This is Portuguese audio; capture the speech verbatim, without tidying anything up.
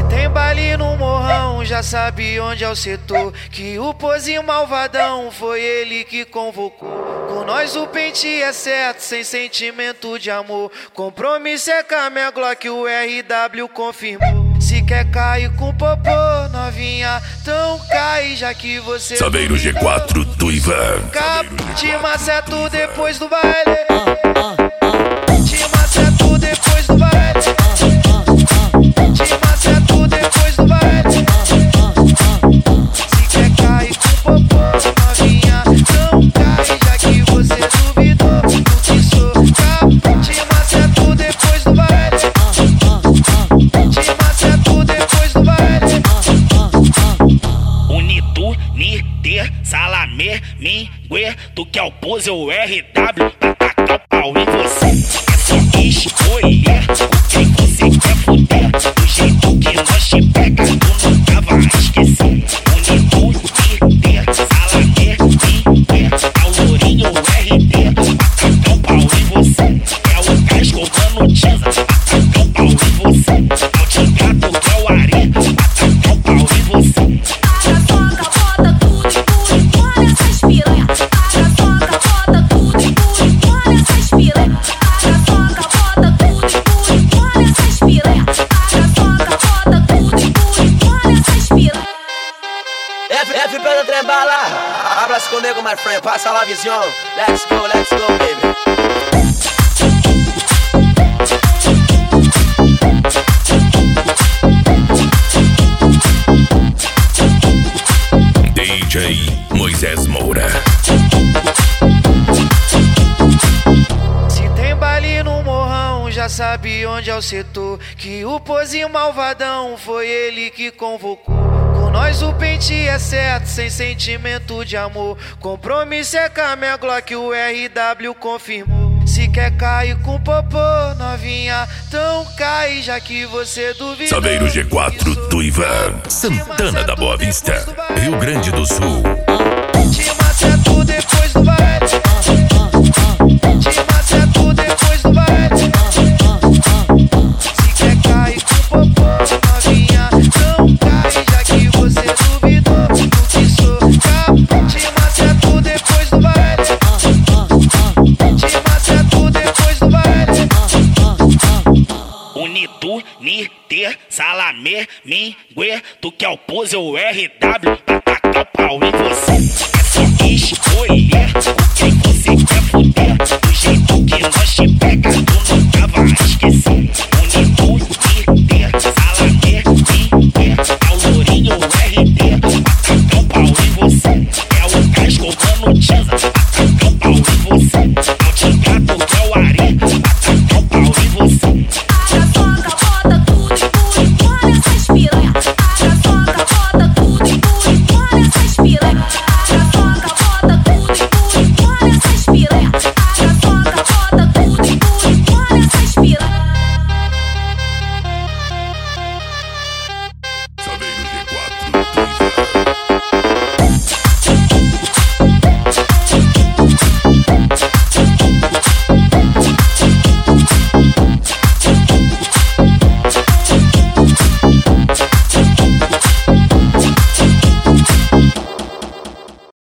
tem baile no morrão, já sabe onde é o setor. Que o pozinho malvadão foi ele que convocou. Com nós o pente é certo, sem sentimento de amor. Compromisso é com a minha Glock, o R W confirmou. Se quer cair com popô, novinha, então cai, já que você... Saveiro G quatro do Ivan. Te maceto depois do baile. Te maceto depois do baile. Te maceto depois do baile. Se quer cair com popô, novinha, então cai, já que você duvidou do que sou. Te maceto depois do baile. Te maceto depois do baile. Unitu, Niter, Salamé, Mingue, tu quer o pose ou R W pra tacar o pau em você. É só escolher com quem você quer fuder. Do jeito que nós te pega, tu nunca vai esquecer. Unitu, Niter, Salamé, Mingue, é o lourinho R D pra tacar o pau em você. É o casco mano Tiza pra tacar o pau em você. É o Tigato que é o Ari pra tacar o pau em você. F pelo trem bala, abraço comigo, my friend, passa lá a visão. Let's go, let's go, baby. D J Moisés Moura. Se tem baile no morrão, já sabe onde é o setor. Que o pozinho malvadão foi ele que convocou. Com nós o pente é certo, sem sentimento de amor. Compromisso é com a minha Glock, o R W confirmou. Se quer cair com popô, novinha, então cai, já que você duvidou. Saveiro G quatro do Ivan. Santana da Boa Vista, Rio Grande do Sul. Te maceto depois do baile. Te maceto depois do baile. Se quer cair com popô, novinha, então cai, já que você duvidou do que sou. Te maceto depois do baile. Te maceto depois do baile. Unitu, Niter, Salamé, Mingue, tu quer o pose ou R W pra tacar o pau em você. É só escolher com quem você quer fuder. Do jeito que nós te pega, tu nunca vai esquecer.